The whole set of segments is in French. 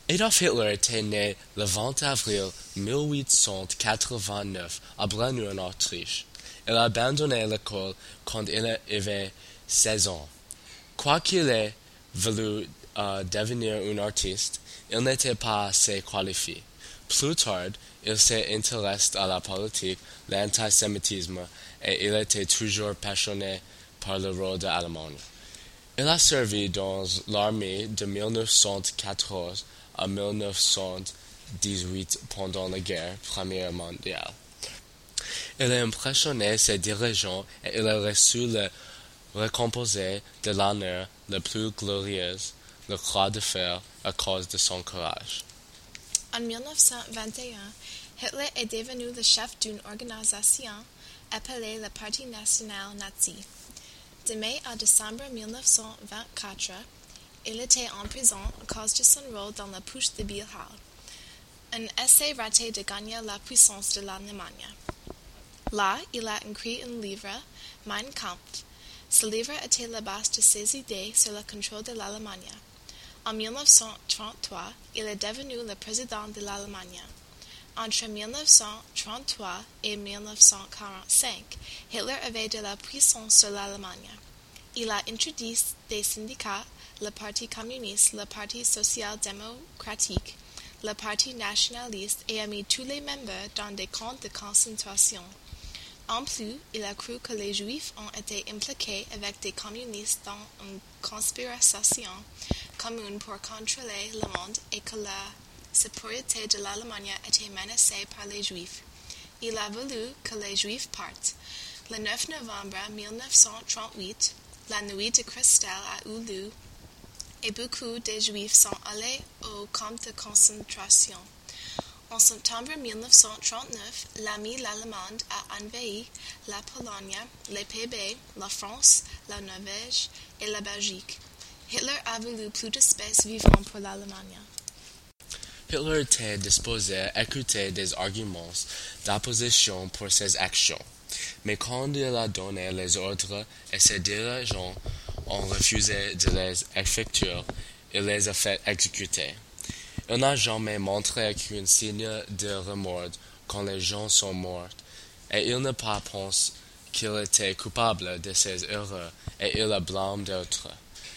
Adolf Hitler était né le 20 avril 1889 à Braunau en Autriche. Il a abandonné l'école quand il avait 16 ans. Quoiqu'il ait voulu devenir un artiste, il n'était pas assez qualifié. Plus tard, il s'est intéressé à la politique, l'antisémitisme, et il était toujours passionné par le rôle de l'Allemagne. Il a servi dans l'armée de 1914 à 1918 pendant la Première mondiale. Il a impressionné ses dirigeants et il a reçu le récompense de l'honneur le plus glorieuse, le Croix de fer, à cause de son courage. En 1921, Hitler est devenu le chef d'une organisation appelée le Parti national nazi. De mai à décembre 1924, il était en prison à cause de son rôle dans la putsch de Bielefeld, un essai raté de gagner la puissance de l'Allemagne. Là, il a écrit un livre, Mein Kampf. Ce livre était la base de ses idées sur le contrôle de l'Allemagne. En 1933, il est devenu le président de l'Allemagne. Entre 1933 et 1945, Hitler avait de la puissance sur l'Allemagne. Il a introduit des syndicats, le Parti communiste, le Parti social-démocratique, le Parti nationaliste et a mis tous les membres dans des camps de concentration. En plus, il a cru que les Juifs ont été impliqués avec des communistes dans une conspiration commune pour contrôler le monde et que la sécurité de l'Allemagne était menacée par les Juifs. Il a voulu que les Juifs partent. Le 9 novembre 1938, la nuit de cristal a eu lieu et beaucoup de Juifs sont allés au camp de concentration. En septembre 1939, l'armée allemande a envahi la Pologne, les Pays-Bas, la France, la Norvège et la Belgique. Hitler a voulu plus d'espace vivant pour l'Allemagne. Hitler était disposé à écouter des arguments d'opposition pour ses actions, mais quand il a donné les ordres et ses dirigeants ont refusé de les effectuer, il les a fait exécuter. Il n'a jamais montré aucun signe de remords quand les gens sont morts, et il n'a pas pensé qu'il était coupable de ses erreurs, et il a blâmé d'autres.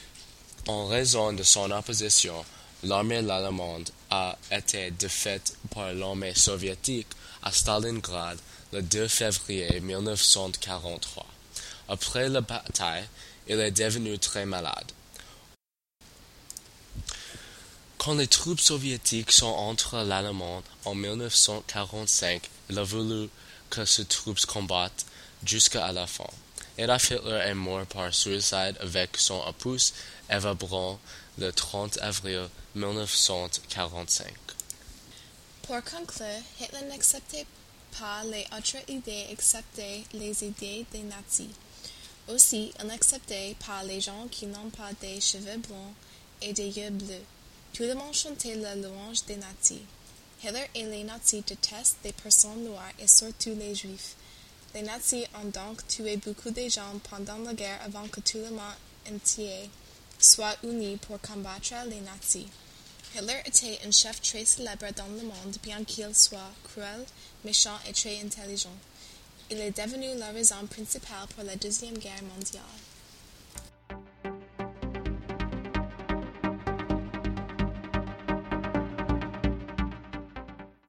En raison de son opposition, l'armée allemande a été défaite par l'armée soviétique à Stalingrad le 2 février 1943. Après la bataille, il est devenu très malade. Quand les troupes soviétiques sont entrées l'Allemagne en 1945, il a voulu que ces troupes combattent jusqu'à la fin. Adolf Hitler est mort par suicide avec son épouse Eva Braun le 30 avril 1945. Pour conclure, Hitler n'acceptait pas les autres idées excepté les idées des nazis. Aussi, il n'acceptait pas les gens qui n'ont pas des cheveux blonds et des yeux bleus. Tout le monde chantait la louange des nazis. Hitler et les nazis détestent les personnes noires et surtout les juifs. Les nazis ont donc tué beaucoup de gens pendant la guerre avant que tout le monde entier soit uni pour combattre les nazis. Hitler était un chef très célèbre dans le monde, bien qu'il soit cruel, méchant et très intelligent. Il est devenu la raison principale pour la Deuxième Guerre mondiale.